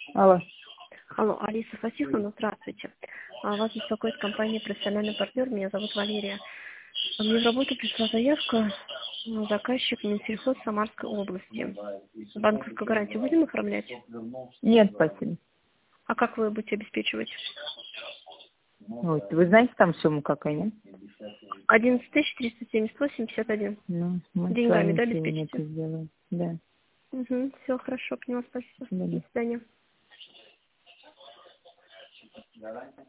Алло. Алло, Алиса Фасиховна, здравствуйте. Вас беспокоит компания «Профессиональный партнер». Меня зовут Валерия. Мне в работу пришла заявка. Заказчик Минсельхоз Самарской области. Банковскую гарантию будем оформлять? Нет, спасибо. А как вы будете обеспечивать? Вот. Вы знаете там сумму какая, нет? 11 378,51. Ну, мы с Деньгами, вами да, сегодня обеспечите? это сделаем. Да. Угу, все хорошо, поняла, спасибо. Да. До свидания.